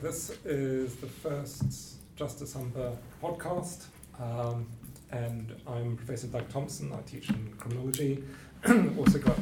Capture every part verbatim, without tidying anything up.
this is the first Justice Humber podcast, um, and I'm Professor Doug Thompson. I teach in criminology. Also got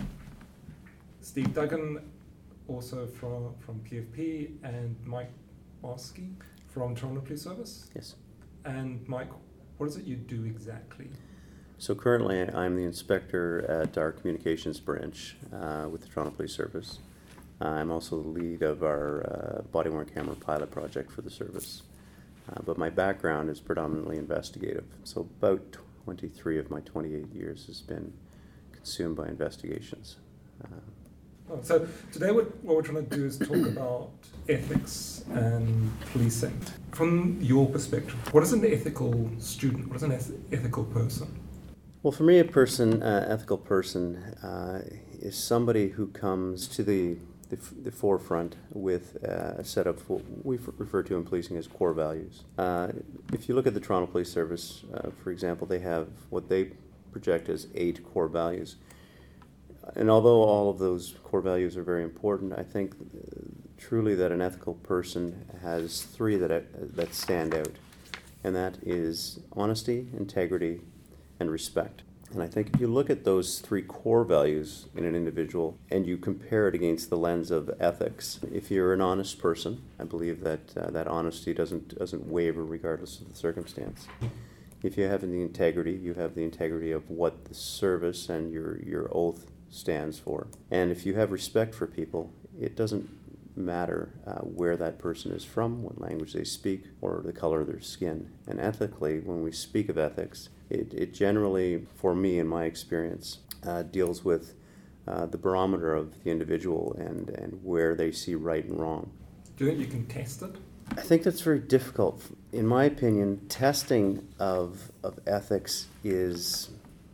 Steve Duggan, also from, from P F P, and Mike Oski from Toronto Police Service. Yes. And Mike, what is it you do exactly? So currently I'm the inspector at our communications branch uh, with the Toronto Police Service. I'm also the lead of our uh, body-worn camera pilot project for the service. Uh, but my background is predominantly investigative. So about twenty-three of my twenty-eight years has been consumed by investigations. Uh, oh, so today what, what we're trying to do is talk about ethics and policing. From your perspective, what is an ethical student? What is an eth- ethical person? Well, for me, a person, uh, ethical person, uh, is somebody who comes to the the, f- the forefront with uh, a set of what we f- refer to in policing as core values. Uh, if you look at the Toronto Police Service, uh, for example, they have what they project as eight core values. And although all of those core values are very important, I think uh, truly that an ethical person has three that uh, that stand out, and that is honesty, integrity, and respect. And I think if you look at those three core values in an individual and you compare it against the lens of ethics, if you're an honest person, I believe that uh, that honesty doesn't doesn't waver regardless of the circumstance. If you have the integrity, you have the integrity of what the service and your, your oath stands for. And if you have respect for people, it doesn't matter uh, where that person is from, what language they speak, or the color of their skin. And ethically, when we speak of ethics, it, it generally, for me in my experience, uh, deals with uh, the barometer of the individual and, and where they see right and wrong. Do you think you can test it? I think that's very difficult. In my opinion, testing of, of ethics is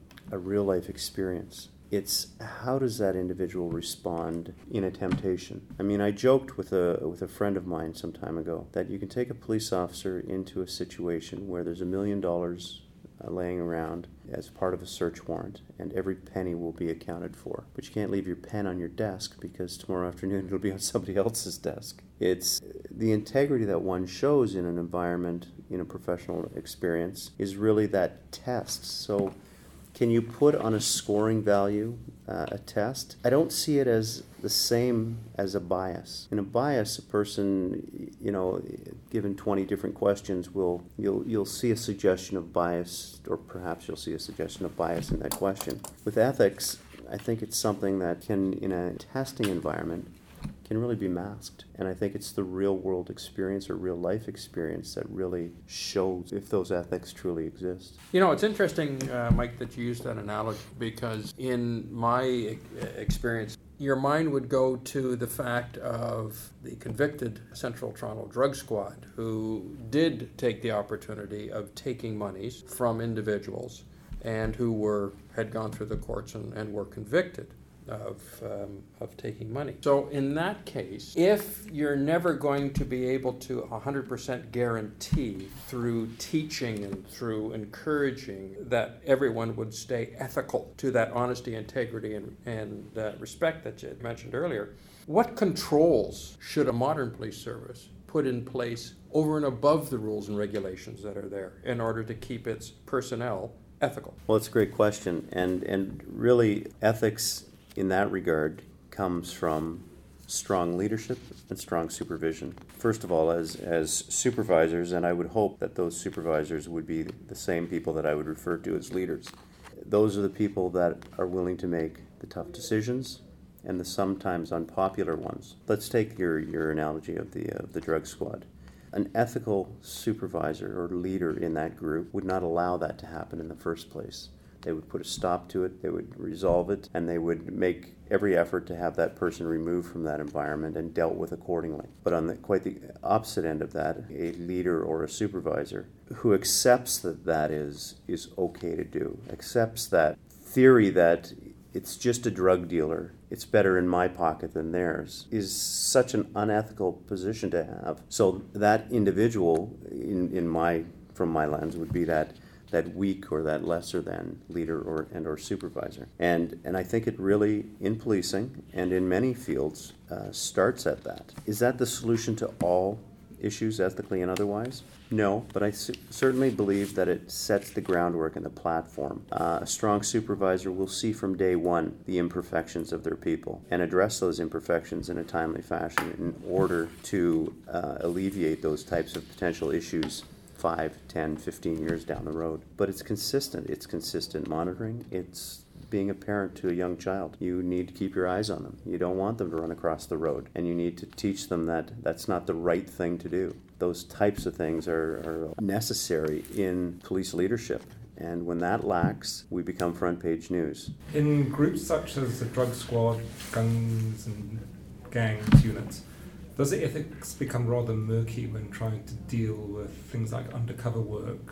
a real-life experience. It's how does that individual respond in a temptation? I mean, I joked with a with a friend of mine some time ago that you can take a police officer into a situation where there's a million dollars uh, laying around as part of a search warrant, and every penny will be accounted for. But you can't leave your pen on your desk because tomorrow afternoon it'll be on somebody else's desk. It's the integrity that one shows in an environment, in a professional experience, is really that test. So can you put on a scoring value uh, a test? I don't see it as the same as a bias. In a bias, a person, you know, given twenty different questions, will you'll you'll see a suggestion of bias, or perhaps you'll see a suggestion of bias in that question. With ethics, I think it's something that can, in a testing environment, can really be masked. And I think it's the real world experience or real life experience that really shows if those ethics truly exist. You know, it's interesting, uh, Mike, that you used that analogy, because in my experience, your mind would go to the fact of the convicted Central Toronto Drug Squad who did take the opportunity of taking monies from individuals and who were had gone through the courts and, and were convicted of um, of taking money. So in that case, if you're never going to be able to one hundred percent guarantee through teaching and through encouraging that everyone would stay ethical to that honesty, integrity, and, and uh, respect that you had mentioned earlier, what controls should a modern police service put in place over and above the rules and regulations that are there in order to keep its personnel ethical? Well, it's a great question. And, and really, ethics in that regard comes from strong leadership and strong supervision. First of all, as as supervisors, and I would hope that those supervisors would be the same people that I would refer to as leaders. Those are the people that are willing to make the tough decisions and the sometimes unpopular ones. Let's take your, your analogy of the of the drug squad. An ethical supervisor or leader in that group would not allow that to happen in the first place. They would put a stop to it, they would resolve it, and they would make every effort to have that person removed from that environment and dealt with accordingly. But on the quite the opposite end of that, a leader or a supervisor who accepts that that is, is okay to do, accepts that theory that it's just a drug dealer, it's better in my pocket than theirs, is such an unethical position to have. So that individual, in, in my from my lens, would be that that weak or that lesser than leader or and or supervisor. And and I think it really, in policing and in many fields, uh, starts at that. Is that the solution to all issues ethically and otherwise? No, but I c- certainly believe that it sets the groundwork and the platform. Uh, a strong supervisor will see from day one the imperfections of their people and address those imperfections in a timely fashion in order to uh, alleviate those types of potential issues five, ten, fifteen years down the road. But it's consistent. It's consistent monitoring. It's being a parent to a young child. You need to keep your eyes on them. You don't want them to run across the road. And you need to teach them that that's not the right thing to do. Those types of things are, are necessary in police leadership. And when that lacks, we become front page news. In groups such as the drug squad, guns and gangs units, does the ethics become rather murky when trying to deal with things like undercover work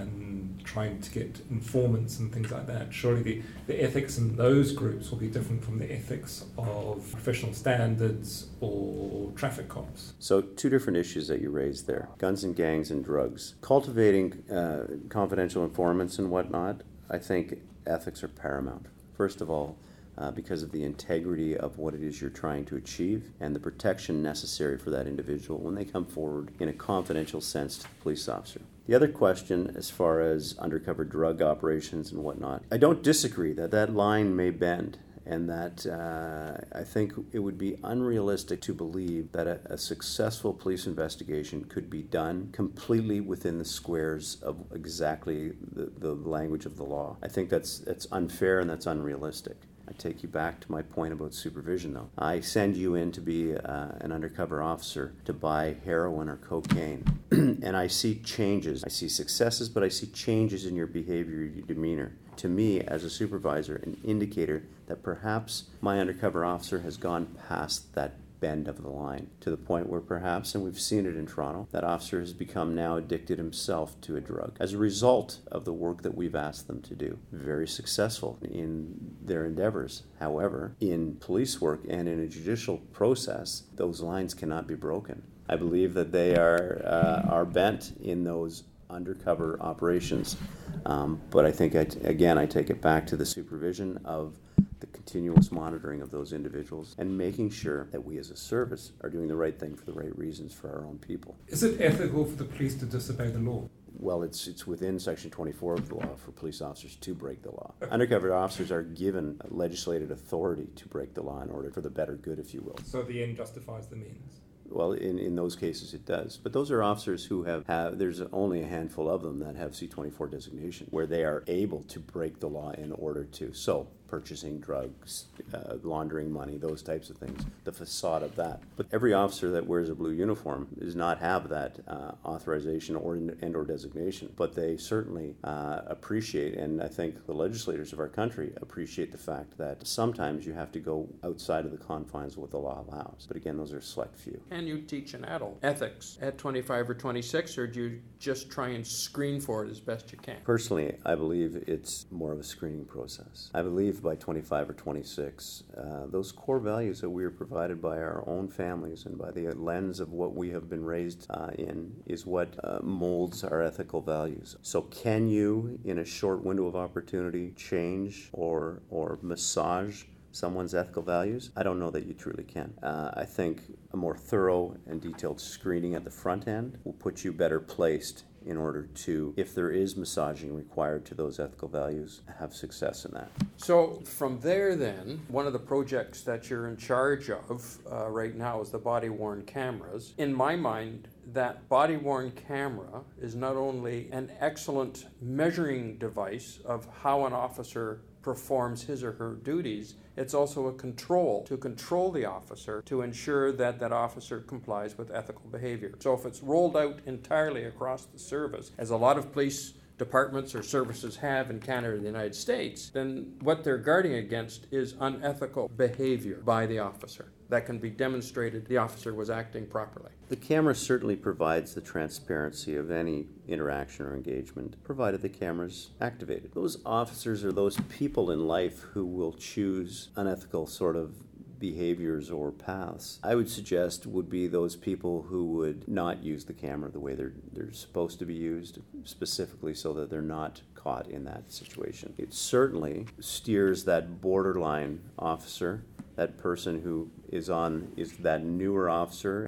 and trying to get informants and things like that? Surely the, the ethics in those groups will be different from the ethics of professional standards or traffic cops. So two different issues that you raised there, guns and gangs and drugs. Cultivating uh, confidential informants and whatnot, I think ethics are paramount. First of all, Uh, because of the integrity of what it is you're trying to achieve and the protection necessary for that individual when they come forward in a confidential sense to the police officer. The other question, as far as undercover drug operations and whatnot, I don't disagree that that line may bend, and that uh, I think it would be unrealistic to believe that a, a successful police investigation could be done completely within the squares of exactly the, the language of the law. I think that's that's unfair and that's unrealistic. I take you back to my point about supervision, though. I send you in to be uh, an undercover officer to buy heroin or cocaine, and I see changes. I see successes, but I see changes in your behavior, your demeanor. To me, as a supervisor, an indicator that perhaps my undercover officer has gone past that bend of the line, to the point where perhaps, and we've seen it in Toronto, that officer has become now addicted himself to a drug as a result of the work that we've asked them to do. Very successful in their endeavors. However, in police work and in a judicial process, those lines cannot be broken. I believe that they are uh, are bent in those undercover operations. Um, but I think, I t- again, I take it back to the supervision of the continuous monitoring of those individuals and making sure that we as a service are doing the right thing for the right reasons for our own people. Is it ethical for the police to disobey the law? Well, it's it's within Section twenty-four of the law for police officers to break the law. Undercover officers are given legislated authority to break the law in order for the better good, if you will. So the end justifies the means? Well, in, in those cases it does. But those are officers who have, have, there's only a handful of them that have C twenty-four designation, where they are able to break the law in order to. So, purchasing drugs, uh, laundering money, those types of things, the facade of that. But every officer that wears a blue uniform does not have that uh, authorization or and or designation. But they certainly uh, appreciate, and I think the legislators of our country appreciate the fact that sometimes you have to go outside of the confines of what the law allows. But again, those are select few. Can you teach an adult ethics at twenty-five or twenty-six, or do you just try and screen for it as best you can? Personally, I believe it's more of a screening process. I believe by twenty-five or twenty-six, uh, those core values that we are provided by our own families and by the lens of what we have been raised uh, in is what uh, molds our ethical values. So can you, in a short window of opportunity, change or or massage someone's ethical values? I don't know that you truly can. Uh, I think a more thorough and detailed screening at the front end will put you better placed in order to, if there is massaging required to those ethical values, have success in that. So from there then, one of the projects that you're in charge of uh, right now is the body-worn cameras. In my mind, that body-worn camera is not only an excellent measuring device of how an officer performs his or her duties, it's also a control to control the officer to ensure that that officer complies with ethical behavior. So if it's rolled out entirely across the service, as a lot of police departments or services have in Canada and the United States, then what they're guarding against is unethical behavior by the officer. That can be demonstrated the officer was acting properly. The camera certainly provides the transparency of any interaction or engagement, provided the camera's activated. Those officers are those people in life who will choose unethical sort of behaviors or paths, I would suggest would be those people who would not use the camera the way they're they're supposed to be used, specifically so that they're not caught in that situation. It certainly steers that borderline officer, that person who is on is that newer officer that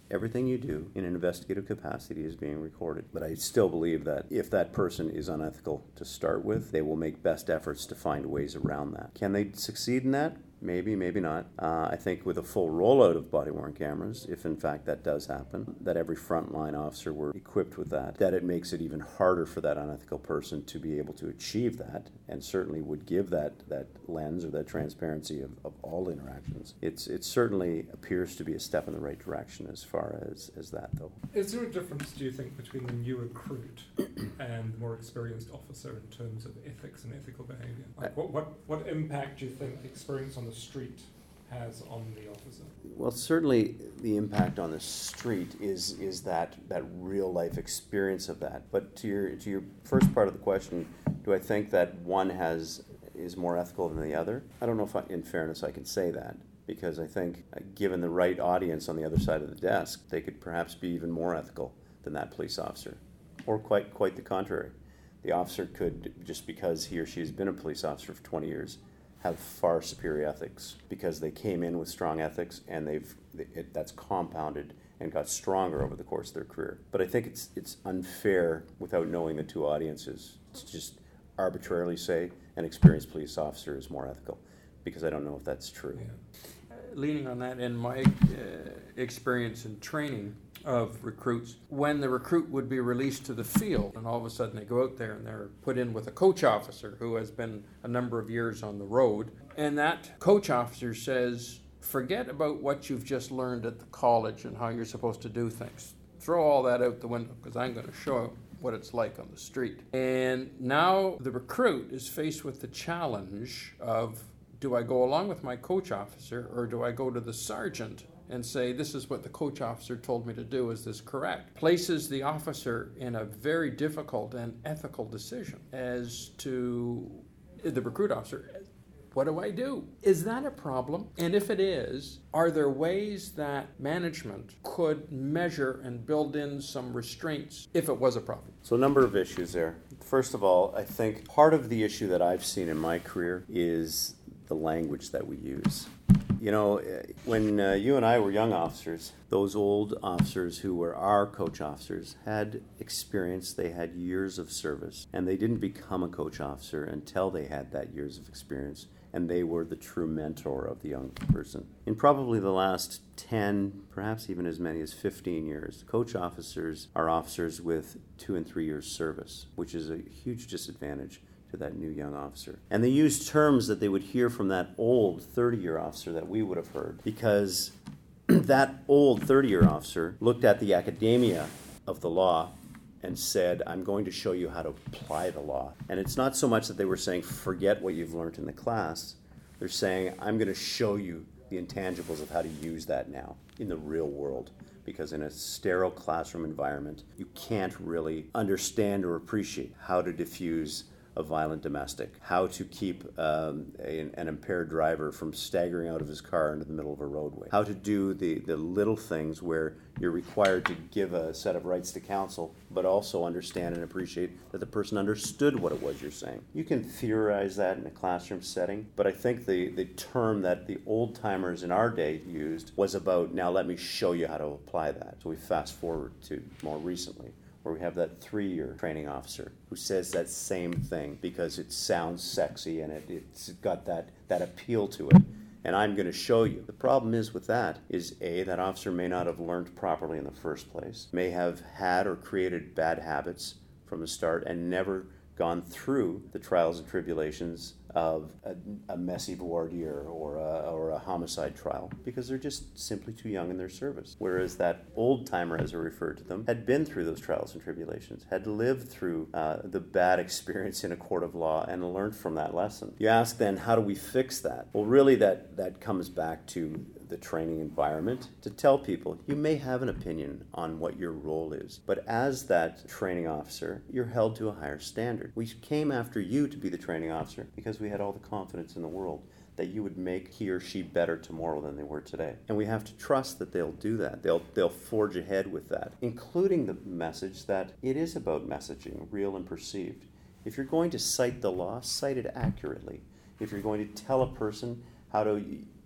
everything you do in an investigative capacity is being recorded. But I still believe that if that person is unethical to start with, they will make best efforts to find ways around that. Can they succeed in that? Maybe, maybe not. Uh, I think with a full rollout of body-worn cameras, if in fact that does happen, that every frontline officer were equipped with that, that it makes it even harder for that unethical person to be able to achieve that, and certainly would give that, that lens or that transparency of, of all interactions. It's it certainly appears to be a step in the right direction as far as, as that, though. Is there a difference, do you think, between the new recruit and the more experienced officer in terms of ethics and ethical behaviour? Like what, what, what impact do you think the experience on the street has on the officer? Well, certainly the impact on the street is is that that real life experience of that. But to your to your first part of the question, do I think that one has is more ethical than the other? I don't know if I, in fairness I can say that, because I think uh, given the right audience on the other side of the desk, they could perhaps be even more ethical than that police officer, or quite quite the contrary. The officer could, just because he or she has been a police officer for twenty years, have far superior ethics because they came in with strong ethics, and they've it, that's compounded and got stronger over the course of their career. But I think it's it's unfair, without knowing the two audiences, to just arbitrarily say an experienced police officer is more ethical, because I don't know if that's true. Yeah. Uh, leaning on that, in my uh, experience and training of recruits, when the recruit would be released to the field and all of a sudden they go out there and they're put in with a coach officer who has been a number of years on the road, and that coach officer says, forget about what you've just learned at the college and how you're supposed to do things. Throw all that out the window, because I'm going to show what it's like on the street. And now the recruit is faced with the challenge of, do I go along with my coach officer, or do I go to the sergeant and say, this is what the coach officer told me to do, is this correct? Places the officer in a very difficult and ethical decision as to the recruit officer. What do I do? Is that a problem? And if it is, are there ways that management could measure and build in some restraints if it was a problem? So a number of issues there. First of all, I think part of the issue that I've seen in my career is the language that we use. You know, when uh, you and I were young officers, those old officers who were our coach officers had experience, they had years of service, and they didn't become a coach officer until they had that years of experience, and they were the true mentor of the young person. In probably the last ten, perhaps even as many as fifteen years, coach officers are officers with two and three years service, which is a huge disadvantage to that new young officer. And they use terms that they would hear from that old thirty-year officer that we would have heard, because that old thirty-year officer looked at the academia of the law and said, I'm going to show you how to apply the law. And it's not so much that they were saying, forget what you've learned in the class. They're saying, I'm going to show you the intangibles of how to use that now in the real world. Because in a sterile classroom environment, you can't really understand or appreciate how to diffuse a violent domestic, how to keep um, a, an impaired driver from staggering out of his car into the middle of a roadway, how to do the, the little things where you're required to give a set of rights to counsel, but also understand and appreciate that the person understood what it was you're saying. You can theorize that in a classroom setting, but I think the, the term that the old-timers in our day used was about, now let me show you how to apply that. So we fast forward to more recently, where we have that three-year training officer who says that same thing because it sounds sexy and it, it's got that, that appeal to it. And I'm going to show you. The problem is with that is, A, that officer may not have learned properly in the first place, may have had or created bad habits from the start and never gone through the trials and tribulations of a, a messy voir dire or a, or a homicide trial, because they're just simply too young in their service. Whereas that old timer, as I referred to them, had been through those trials and tribulations, had lived through uh, the bad experience in a court of law and learned from that lesson. You ask then, how do we fix that? Well, really that, that comes back to the training environment, to tell people you may have an opinion on what your role is, but as that training officer, you're held to a higher standard. We came after you to be the training officer because we had all the confidence in the world that you would make he or she better tomorrow than they were today. And we have to trust that they'll do that. They'll they'll forge ahead with that, including the message that it is about messaging, real and perceived. If you're going to cite the law, cite it accurately. If you're going to tell a person how to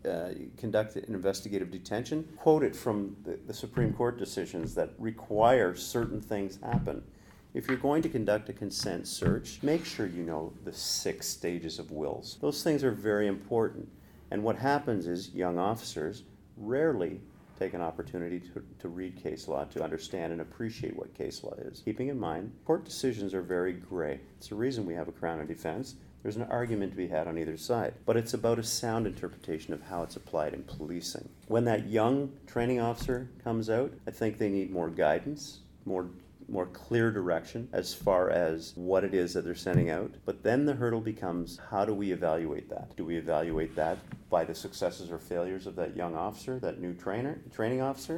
uh, conduct an investigative detention, quote it from the, the Supreme Court decisions that require certain things happen. If you're going to conduct a consent search, make sure you know the six stages of wills. Those things are very important. And what happens is young officers rarely take an opportunity to, to read case law, to understand and appreciate what case law is. Keeping in mind, court decisions are very gray. It's the reason we have a Crown and Defense. There's an argument to be had on either side, but it's about a sound interpretation of how it's applied in policing. When that young training officer comes out, I think they need more guidance, more more clear direction as far as what it is that they're sending out. But then the hurdle becomes, how do we evaluate that? Do we evaluate that by the successes or failures of that young officer, that new trainer, training officer?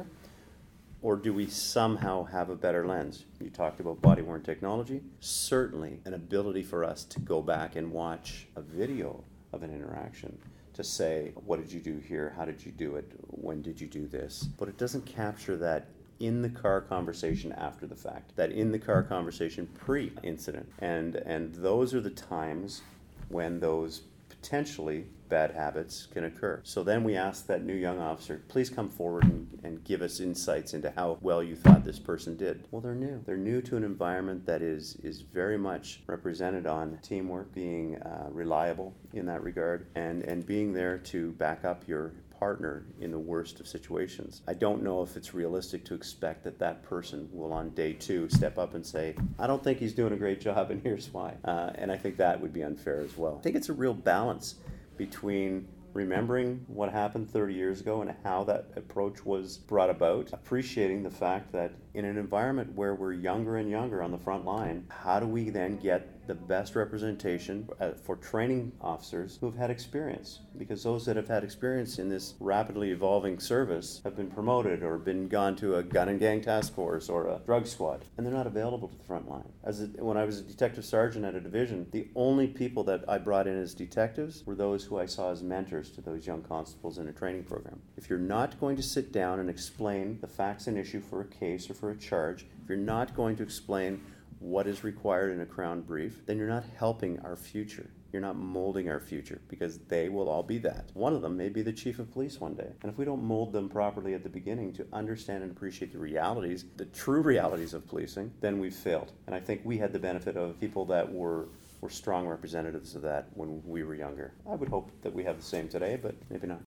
Or do we somehow have a better lens? You talked about body-worn technology. Certainly an ability for us to go back and watch a video of an interaction to say, what did you do here? How did you do it? When did you do this? But it doesn't capture that in the car conversation after the fact, that in the car conversation pre-incident. And and those are the times when those potentially bad habits can occur. So then we ask that new young officer, please come forward and, and give us insights into how well you thought this person did. Well, they're new. They're new to an environment that is, is very much represented on teamwork, being uh, reliable in that regard, and, and being there to back up your partner in the worst of situations. I don't know if it's realistic to expect that that person will on day two step up and say, I don't think he's doing a great job and here's why. Uh, and I think that would be unfair as well. I think it's a real balance between remembering what happened thirty years ago and how that approach was brought about, appreciating the fact that in an environment where we're younger and younger on the front line, how do we then get the best representation uh, for training officers who have had experience? Because those that have had experience in this rapidly evolving service have been promoted or been gone to a gun and gang task force or a drug squad, and they're not available to the front line. As a, when I was a detective sergeant at a division, the only people that I brought in as detectives were those who I saw as mentors to those young constables in a training program. If you're not going to sit down and explain the facts and issue for a case or for a charge, if you're not going to explain what is required in a Crown brief, then you're not helping our future. You're not molding our future, because they will all be that. One of them may be the chief of police one day. And if we don't mold them properly at the beginning to understand and appreciate the realities, the true realities of policing, then we've failed. And I think we had the benefit of people that were were strong representatives of that when we were younger. I would hope that we have the same today, but maybe not.